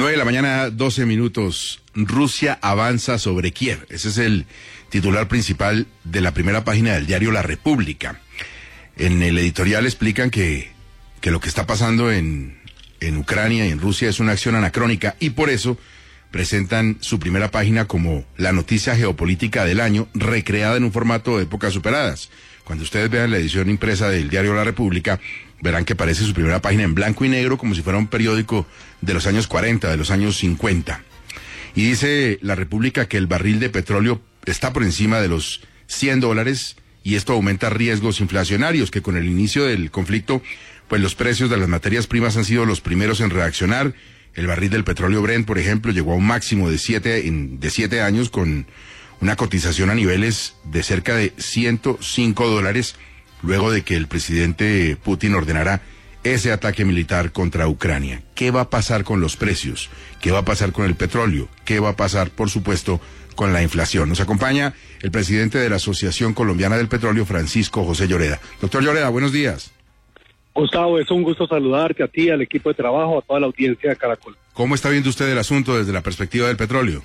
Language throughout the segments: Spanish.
9 de la mañana, 12 minutos. Rusia avanza sobre Kiev. Ese es el titular principal de la primera página del diario La República. En el editorial explican que lo que está pasando en Ucrania y en Rusia es una acción anacrónica y por eso presentan su primera página como la noticia geopolítica del año, recreada en un formato de épocas superadas. Cuando ustedes vean la edición impresa del diario La República, verán que aparece su primera página en blanco y negro como si fuera un periódico de los años 40, de los años 50. Y dice La República que el barril de petróleo está por encima de los $100 y esto aumenta riesgos inflacionarios, que con el inicio del conflicto, pues los precios de las materias primas han sido los primeros en reaccionar. El barril del petróleo Brent, por ejemplo, llegó a un máximo de 7 años con una cotización a niveles de cerca de $105, luego de que el presidente Putin ordenara ese ataque militar contra Ucrania. ¿Qué va a pasar con los precios? ¿Qué va a pasar con el petróleo? ¿Qué va a pasar, por supuesto, con la inflación? Nos acompaña el presidente de la Asociación Colombiana del Petróleo, Francisco José Lloreda. Doctor Lloreda, buenos días. Gustavo, es un gusto saludarte a ti, al equipo de trabajo, a toda la audiencia de Caracol. ¿Cómo está viendo usted el asunto desde la perspectiva del petróleo?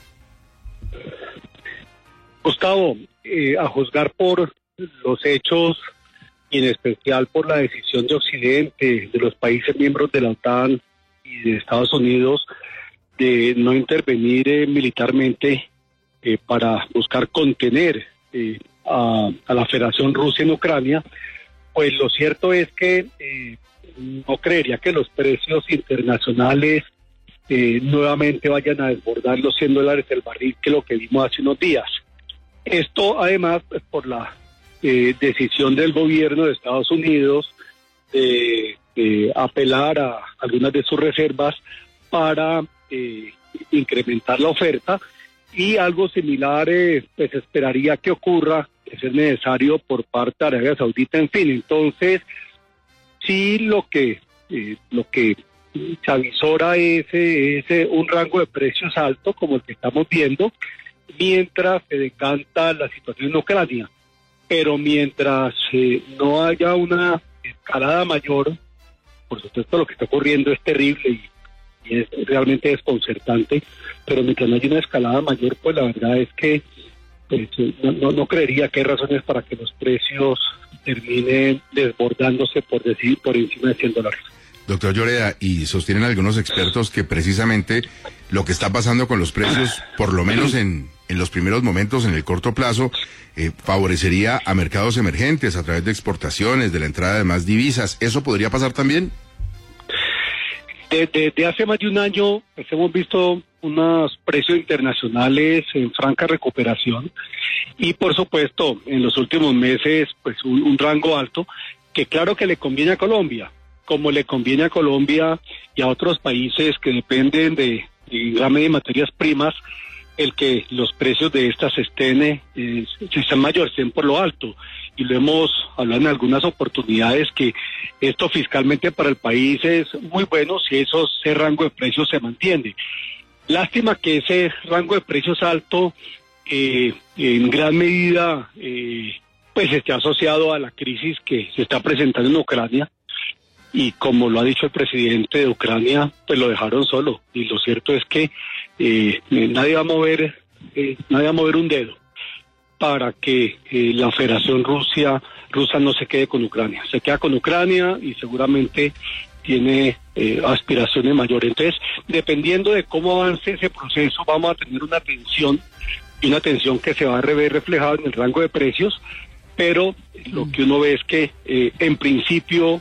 Gustavo, a juzgar por los hechos y en especial por la decisión de Occidente, de los países miembros de la OTAN y de Estados Unidos de no intervenir militarmente para buscar contener a la Federación Rusa en Ucrania, pues lo cierto es que no creería que los precios internacionales nuevamente vayan a desbordar los $100 el barril, que lo que vimos hace unos días. Esto además pues, por la decisión del gobierno de Estados Unidos de apelar a algunas de sus reservas para incrementar la oferta, y algo similar pues esperaría que ocurra, que es necesario por parte de Arabia Saudita, en fin. Entonces sí lo que se avisora es un rango de precios alto como el que estamos viendo, mientras se decanta la situación en Ucrania. Pero mientras no haya una escalada mayor, por supuesto lo que está ocurriendo es terrible y es realmente desconcertante, pero mientras no haya una escalada mayor, pues la verdad es que pues, no creería que hay razones para que los precios terminen desbordándose por encima de $100. Doctor Lloreda, y sostienen algunos expertos que precisamente lo que está pasando con los precios, por lo menos en los primeros momentos, en el corto plazo, favorecería a mercados emergentes a través de exportaciones, de la entrada de más divisas. ¿Eso podría pasar también? Desde hace más de un año pues, hemos visto unos precios internacionales en franca recuperación y por supuesto en los últimos meses pues un rango alto que claro que le conviene a Colombia, como le conviene a Colombia y a otros países que dependen de gran medida de materias primas, el que los precios de estas estén mayores, estén por lo alto. Y lo hemos hablado en algunas oportunidades que esto fiscalmente para el país es muy bueno si ese rango de precios se mantiene. Lástima que ese rango de precios alto en gran medida pues esté asociado a la crisis que se está presentando en Ucrania. Y como lo ha dicho el presidente de Ucrania, pues lo dejaron solo. Y lo cierto es que nadie va a mover un dedo para que la Federación Rusa no se quede con Ucrania. Se queda con Ucrania y seguramente tiene aspiraciones mayores. Entonces, dependiendo de cómo avance ese proceso, vamos a tener una tensión que se va a ver reflejada en el rango de precios, pero lo que uno ve es que en principio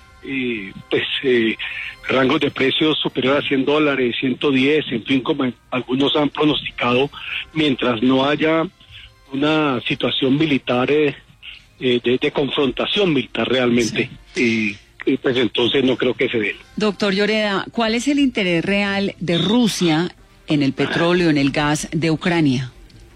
rangos de precios superiores a $100, 110, en fin, como algunos han pronosticado, mientras no haya una situación militar de confrontación militar realmente, sí. Pues entonces no creo que se dé. Doctor Lloreda, ¿cuál es el interés real de Rusia en el petróleo, en el gas de Ucrania?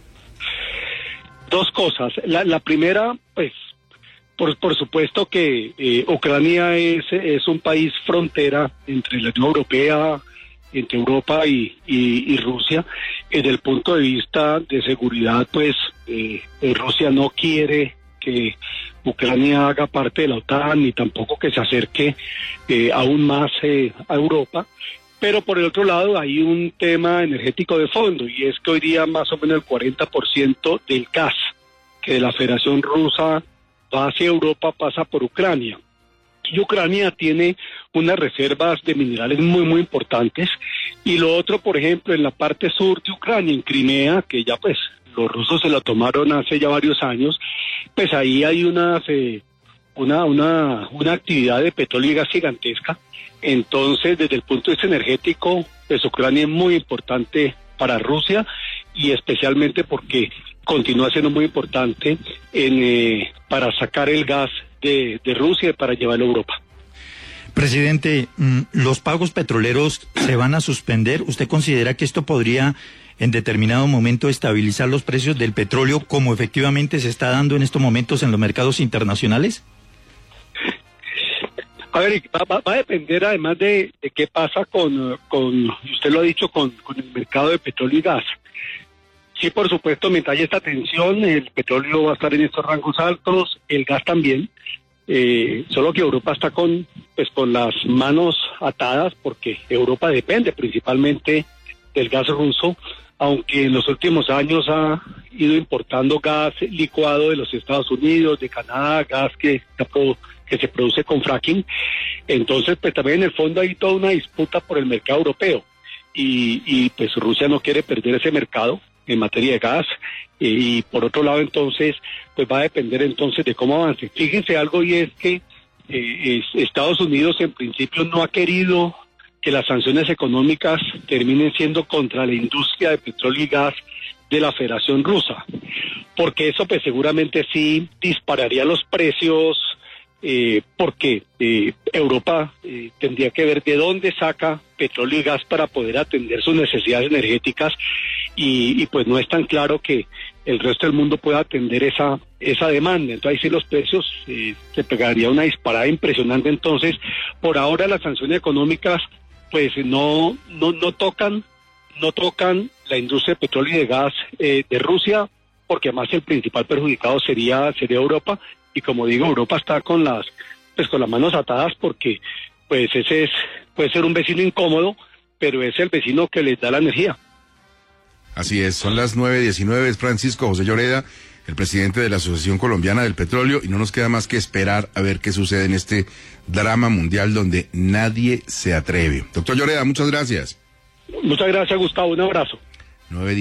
Dos cosas. La primera, pues, por supuesto que Ucrania es un país frontera entre la Unión Europea, entre Europa y Rusia. Desde el punto de vista de seguridad, pues Rusia no quiere que Ucrania haga parte de la OTAN, ni tampoco que se acerque aún más a Europa. Pero por el otro lado hay un tema energético de fondo, y es que hoy día más o menos el 40% del gas que de la Federación Rusa va hacia Europa pasa por Ucrania. Y Ucrania tiene unas reservas de minerales muy importantes. Y lo otro, por ejemplo, en la parte sur de Ucrania, en Crimea, que ya pues los rusos se la tomaron hace ya varios años, pues ahí hay una actividad de petróleo y gas gigantesca. Entonces, desde el punto de vista energético, pues Ucrania es muy importante para Rusia, y especialmente porque continúa siendo muy importante para sacar el gas de Rusia y para llevarlo a Europa. Presidente, ¿los pagos petroleros se van a suspender? ¿Usted considera que esto podría en determinado momento estabilizar los precios del petróleo como efectivamente se está dando en estos momentos en los mercados internacionales? A ver, va a depender además de qué pasa con, usted lo ha dicho, con el mercado de petróleo y gas. Sí, por supuesto, mientras haya esta tensión, el petróleo va a estar en estos rangos altos, el gas también, solo que Europa está con las manos atadas, porque Europa depende principalmente del gas ruso, aunque en los últimos años ha ido importando gas licuado de los Estados Unidos, de Canadá, gas que se produce con fracking. Entonces, pues también en el fondo hay toda una disputa por el mercado europeo, y pues Rusia no quiere perder ese mercado en materia de gas, y por otro lado entonces pues va a depender entonces de cómo avance. Fíjense algo, y es que Estados Unidos en principio no ha querido que las sanciones económicas terminen siendo contra la industria de petróleo y gas de la Federación Rusa, porque eso pues seguramente sí dispararía los precios, porque Europa tendría que ver de dónde saca petróleo y gas para poder atender sus necesidades energéticas, y pues no es tan claro que el resto del mundo pueda atender esa demanda. Entonces ahí sí los precios se pegaría una disparada impresionante. Entonces, por ahora las sanciones económicas pues no tocan la industria de petróleo y de gas de Rusia, porque además el principal perjudicado sería Europa. Y como digo, Europa está con las manos atadas, porque pues puede ser un vecino incómodo, pero es el vecino que les da la energía. Así es, son las 9:19, es Francisco José Lloreda, el presidente de la Asociación Colombiana del Petróleo, y no nos queda más que esperar a ver qué sucede en este drama mundial donde nadie se atreve. Doctor Lloreda, muchas gracias. Muchas gracias, Gustavo, un abrazo. 9